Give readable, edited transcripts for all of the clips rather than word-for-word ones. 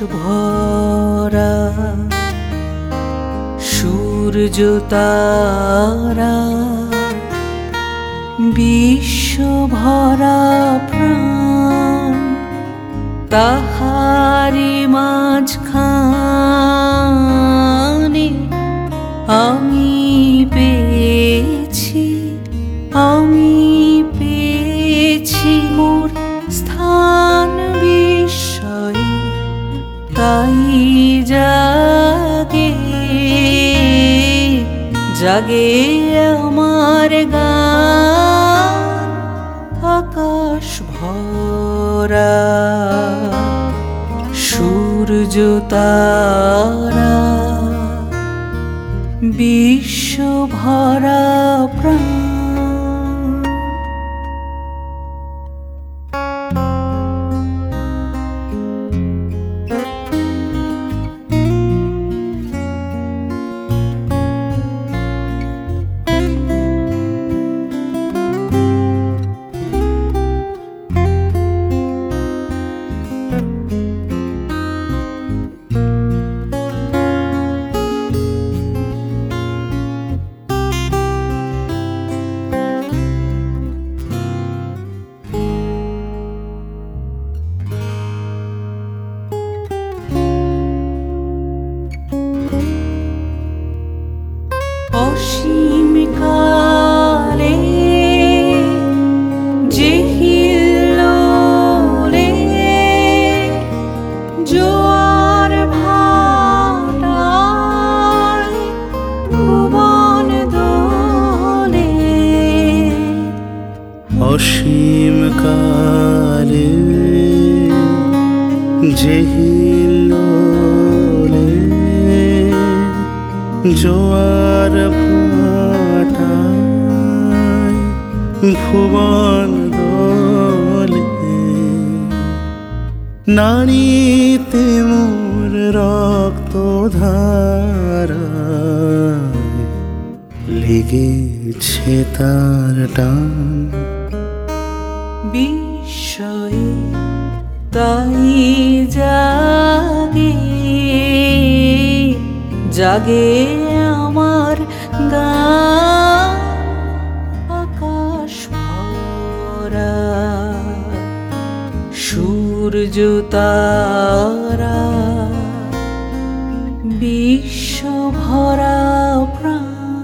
ভরা সূর্য তারা, বিশ্ব ভরা প্রাণ, তাহারি মাঝখানে আমি পেয়েছি মোর স্থান বিস্ময়ে। তাই জাগে জাগে আমার গান, আকাশ ভরা সূর্য তারা, বিশ্ব ভরা প্রাণ। অসীম কালে যে হিল্লোলে জোয়ার ভাটায় ভুবন দোলে। অসীম কালে যে হিল্লোলে জোয়ার ভাটায় ভুবন দোলে। নারীতে মোর রক্ত ধারায় লেগেছে তার টান। বিস্ময়ে তাই জাগে জাগে আমার গান, আকাশ ভরা সূর্য তারা, বিশ্ব ভরা প্রাণ।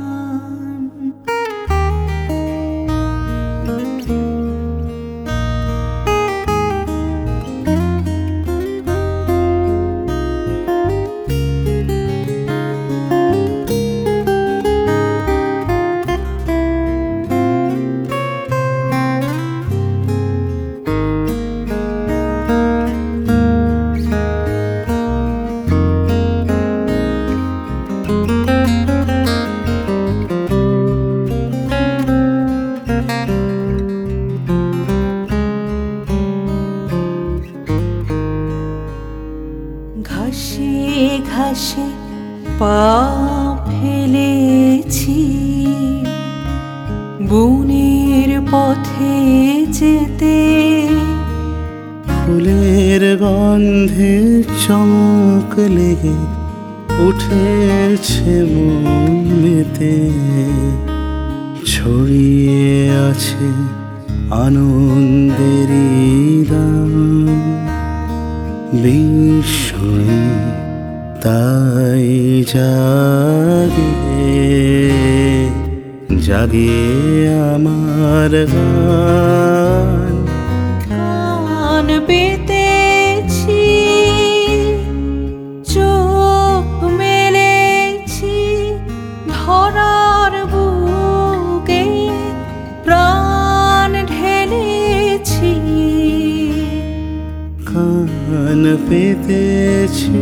ঘাসে ঘাসে পা ফেলেছি বনের পথে যেতে। ফুলের গন্ধে চমক লেগে উঠেছে মন মেতে। ছড়িয়ে আছে আনন্দেরই গান, বিস্ময়ে তাই জাগে জাগে আমার গান। কান পেতেছি চোখ মেলেছি ধরার বুকে প্রাণ ঢেলেছি। কান পেতেছি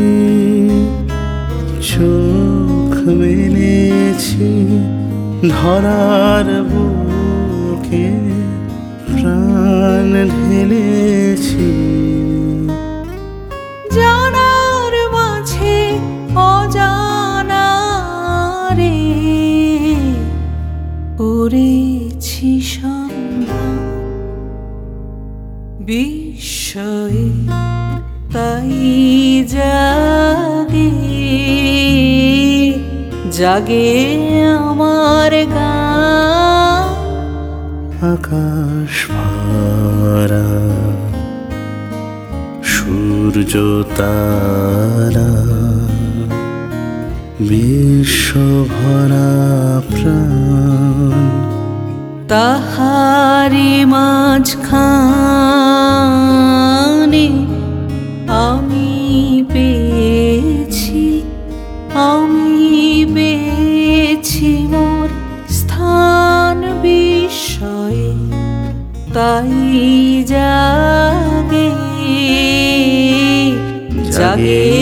চোখ মেলেছি ধরার বুকে প্রাণ ঢেলেছি। জানার মাঝে অজানা রে করেছি সন্ধান, বিস্ময়ে তাই জাগে জাগে আমার গান। আকাশ ভরা সূর্য তারা, বিশ্ব ভরা প্রাণ, তাহারি মাঝখানে আমি পেয়েছি মোর স্থান বিস্ময়ে। তাই জাগে জাগে